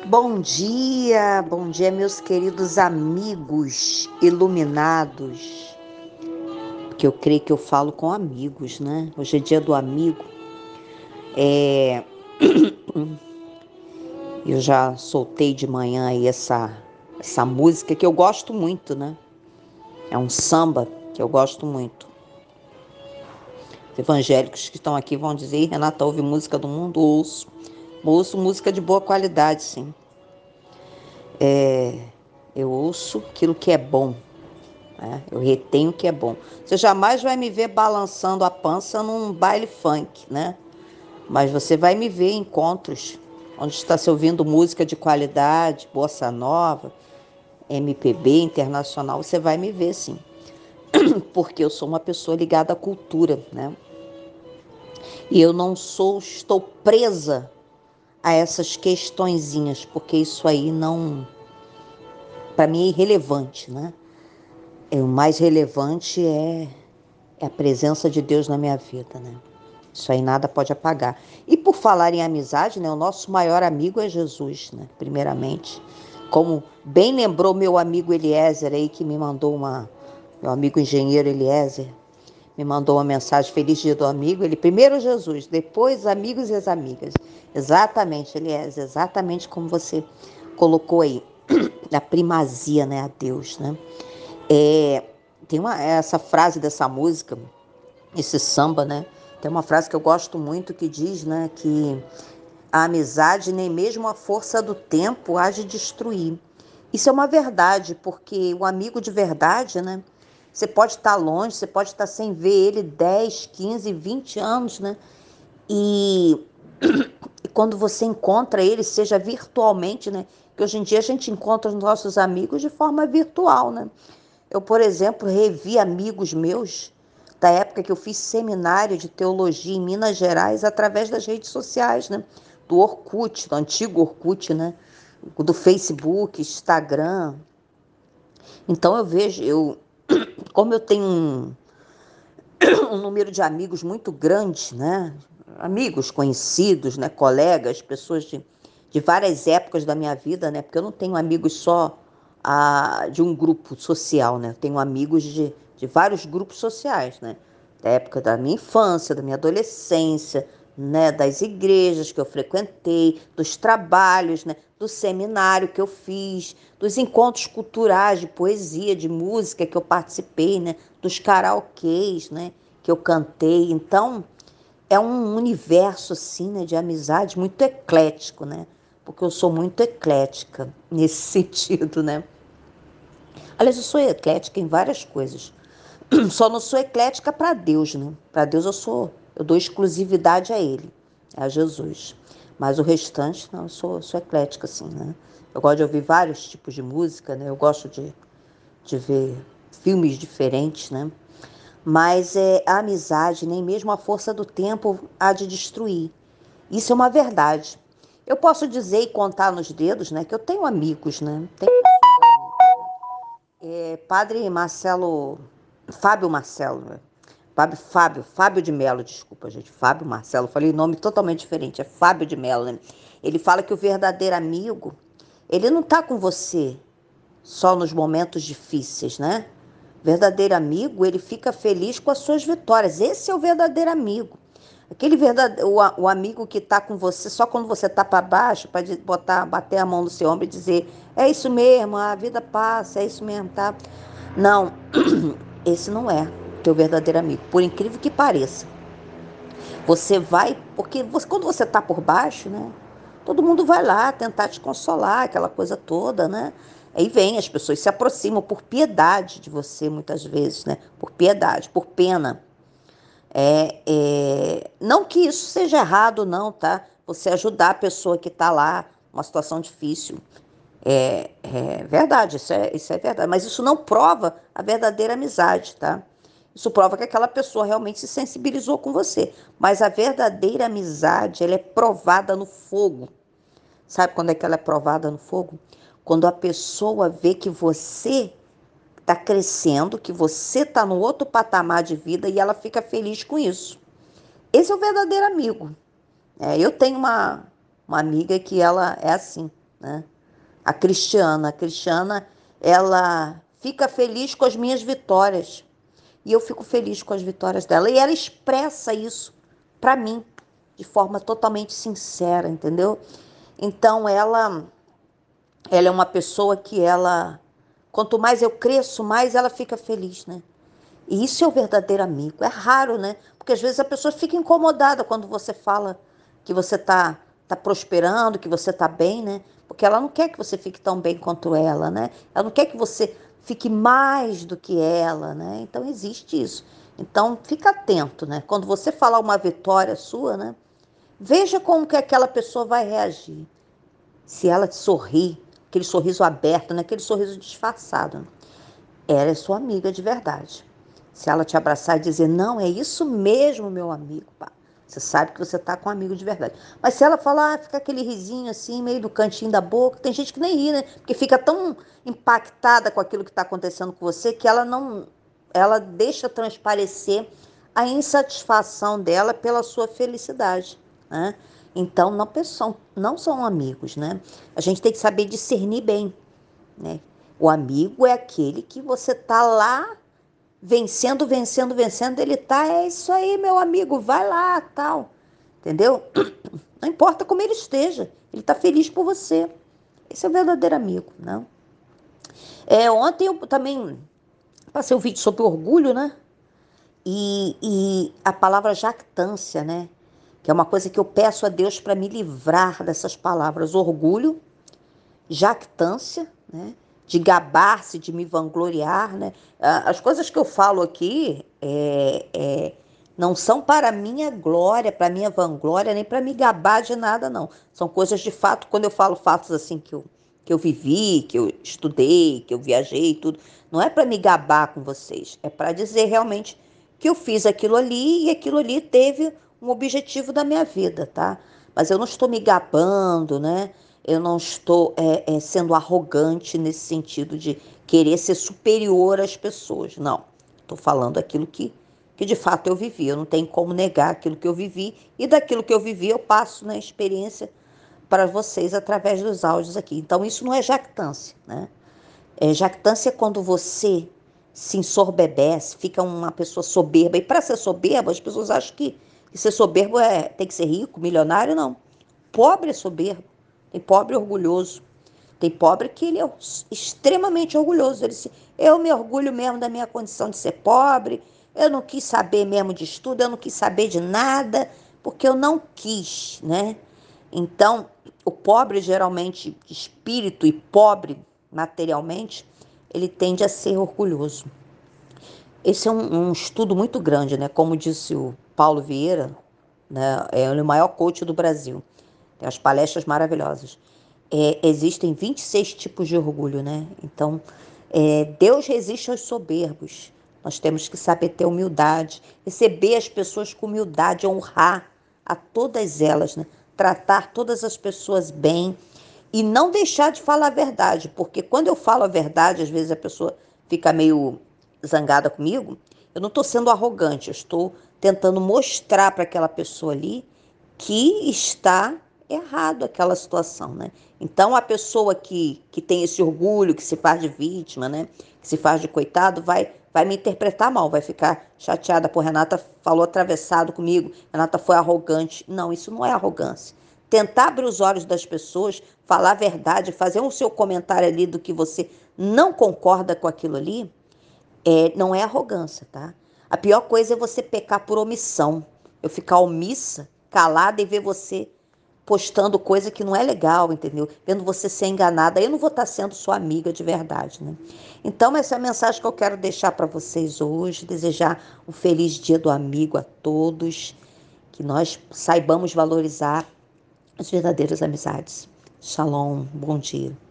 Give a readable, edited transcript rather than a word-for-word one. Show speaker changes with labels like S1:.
S1: Bom dia, meus queridos amigos iluminados, porque eu creio que eu falo com amigos, né? Hoje é dia do amigo. Eu já soltei de manhã aí essa música que eu gosto muito, né? É um samba que eu gosto muito. Os evangélicos que estão aqui vão dizer: Renata, ouve música do mundo? Ouço. Ouço música de boa qualidade, sim. Eu ouço aquilo que é bom. Eu retenho o que é bom. Você jamais vai me ver balançando a pança num baile funk, né? Mas você vai me ver em encontros onde está se ouvindo música de qualidade, bossa nova, MPB internacional. Você vai me ver, sim. Porque eu sou uma pessoa ligada à cultura, né? E eu não estou presa a essas questõezinhas, porque isso aí não, para mim é irrelevante, né? O mais relevante é a presença de Deus na minha vida, né? Isso aí nada pode apagar. E por falar em amizade, né? O nosso maior amigo é Jesus, né? Primeiramente. Como bem lembrou meu amigo Eliezer aí, que me mandou meu amigo engenheiro Eliezer, me mandou uma mensagem: Feliz Dia do Amigo. Ele primeiro Jesus, depois amigos e as amigas. Exatamente, Eliezer, exatamente como você colocou aí. A primazia, né? A Deus, né? É, tem essa frase dessa música, esse samba, né? Tem uma frase que eu gosto muito que diz, né, que a amizade nem mesmo a força do tempo há de destruir. Isso é uma verdade, porque o amigo de verdade, né? Você pode estar longe, você pode estar sem ver ele 10, 15, 20 anos, né? E, e quando você encontra ele, seja virtualmente, né? Que hoje em dia a gente encontra os nossos amigos de forma virtual, né? Eu, por exemplo, revi amigos meus da época que eu fiz seminário de teologia em Minas Gerais através das redes sociais, né? Do Orkut, do antigo Orkut, né? Do Facebook, Instagram. Então eu vejo, como eu tenho um número de amigos muito grande, né? Amigos conhecidos, né? Colegas, pessoas de várias épocas da minha vida, né? Porque eu não tenho amigos só de um grupo social, né? Eu tenho amigos de vários grupos sociais, né? Da época da minha infância, da minha adolescência, né? Das igrejas que eu frequentei, dos trabalhos, né? Do seminário que eu fiz, dos encontros culturais de poesia, de música que eu participei, né? Dos karaokês, né? Que eu cantei. Então, é um universo, assim, né? De amizade muito eclético, né? Porque eu sou muito eclética nesse sentido, né? Aliás, eu sou eclética em várias coisas. Só não sou eclética para Deus, né? Para Deus eu dou exclusividade a Ele, a Jesus. Mas o restante, não, eu sou eclética, assim, né? Eu gosto de ouvir vários tipos de música, né? Eu gosto de ver filmes diferentes, né? Mas a amizade, nem mesmo a força do tempo há de destruir. Isso é uma verdade. Eu posso dizer e contar nos dedos, né? Que eu tenho amigos, né? Tenho Padre Marcelo, Fábio Marcelo, né? Fábio de Mello, desculpa, gente. Fábio Marcelo, falei nome totalmente diferente, é Fábio de Mello, né? Ele fala que o verdadeiro amigo, ele não tá com você só nos momentos difíceis, né? O verdadeiro amigo, ele fica feliz com as suas vitórias. Esse é o verdadeiro amigo. Aquele verdadeiro, o amigo que está com você só quando você está para baixo, para bater a mão no seu ombro e dizer: é isso mesmo, a vida passa, é isso mesmo, tá? Não, esse não é teu verdadeiro amigo, por incrível que pareça. Você vai, porque quando você está por baixo, né? Todo mundo vai lá tentar te consolar, aquela coisa toda, né? Aí vem, as pessoas se aproximam por piedade de você, muitas vezes, né? Por piedade, por pena. Não que isso seja errado, não, tá? Você ajudar a pessoa que está lá, uma situação difícil. É verdade, isso é verdade. Mas isso não prova a verdadeira amizade, tá? Isso prova que aquela pessoa realmente se sensibilizou com você. Mas a verdadeira amizade, ela é provada no fogo. Sabe quando é que ela é provada no fogo? Quando a pessoa vê que você está crescendo, que você está no outro patamar de vida e ela fica feliz com isso. Esse é o verdadeiro amigo. Eu tenho uma amiga que ela é assim. né? A Cristiana, ela fica feliz com as minhas vitórias. E eu fico feliz com as vitórias dela. E ela expressa isso para mim, de forma totalmente sincera, entendeu? Então ela é uma pessoa que quanto mais eu cresço, mais ela fica feliz, né? E isso é o verdadeiro amigo. É raro, né? Porque às vezes a pessoa fica incomodada quando você fala que você tá prosperando, que você tá bem, né? Porque ela não quer que você fique tão bem quanto ela, né? Ela não quer que você fique mais do que ela, né? Então existe isso. Então fica atento, né? Quando você falar uma vitória sua, né? Veja como que aquela pessoa vai reagir. Se ela te sorrir, aquele sorriso aberto, não é aquele sorriso disfarçado, né? Ela é sua amiga de verdade. Se ela te abraçar e dizer, não, é isso mesmo, meu amigo, pá. Você sabe que você está com um amigo de verdade. Mas se ela falar, fica aquele risinho assim, meio do cantinho da boca, tem gente que nem ri, né? Porque fica tão impactada com aquilo que está acontecendo com você que ela deixa transparecer a insatisfação dela pela sua felicidade, né? Então não são amigos, né? A gente tem que saber discernir bem, né? O amigo é aquele que você tá lá vencendo, vencendo, vencendo, ele tá, é isso aí, meu amigo, vai lá, tal. Entendeu? Não importa como ele esteja, ele tá feliz por você. Esse é o verdadeiro amigo, não? Ontem eu também passei um vídeo sobre orgulho, né? E a palavra jactância, né? Que é uma coisa que eu peço a Deus para me livrar dessas palavras. Orgulho, jactância, né? De gabar-se, de me vangloriar, né? As coisas que eu falo aqui não são para minha glória, para minha vanglória, nem para me gabar de nada, não. São coisas de fato, quando eu falo fatos assim que eu vivi, que eu estudei, que eu viajei e tudo, não é para me gabar com vocês, é para dizer realmente que eu fiz aquilo ali e aquilo ali teve um objetivo da minha vida, tá? Mas eu não estou me gabando, né? Eu não estou sendo arrogante nesse sentido de querer ser superior às pessoas. Não. Estou falando aquilo que de fato eu vivi. Eu não tenho como negar aquilo que eu vivi. E daquilo que eu vivi eu passo na experiência para vocês através dos áudios aqui. Então isso não é jactância, né? Jactância é quando você se ensoberbece, fica uma pessoa soberba. E para ser soberba, as pessoas acham que ser soberbo tem que ser rico, milionário, não. Pobre é soberbo. Tem pobre orgulhoso. Tem pobre que ele é extremamente orgulhoso. Eu me orgulho mesmo da minha condição de ser pobre. Eu não quis saber mesmo de estudo, eu não quis saber de nada, porque eu não quis, né? Então, o pobre geralmente de espírito e pobre materialmente, ele tende a ser orgulhoso. Esse é um estudo muito grande, né? Como disse o Paulo Vieira, né? É o maior coach do Brasil. Tem as palestras maravilhosas. Existem 26 tipos de orgulho, né? Então, Deus resiste aos soberbos. Nós temos que saber ter humildade, receber as pessoas com humildade, honrar a todas elas, né? Tratar todas as pessoas bem e não deixar de falar a verdade, porque quando eu falo a verdade, às vezes a pessoa fica meio zangada comigo. Eu não estou sendo arrogante, eu estou tentando mostrar para aquela pessoa ali que está errado aquela situação, né? Então a pessoa que tem esse orgulho, que se faz de vítima, né? Que se faz de coitado, vai me interpretar mal, vai ficar chateada. Pô, Renata falou atravessado comigo, Renata foi arrogante. Não, isso não é arrogância. Tentar abrir os olhos das pessoas, falar a verdade, fazer um seu comentário ali do que você não concorda com aquilo ali, não é arrogância, tá? A pior coisa é você pecar por omissão. Eu ficar omissa, calada e ver você postando coisa que não é legal, entendeu? Vendo você ser enganada. Aí eu não vou estar sendo sua amiga de verdade, né? Então, essa é a mensagem que eu quero deixar para vocês hoje. Desejar um feliz dia do amigo a todos. Que nós saibamos valorizar as verdadeiras amizades. Shalom, bom dia.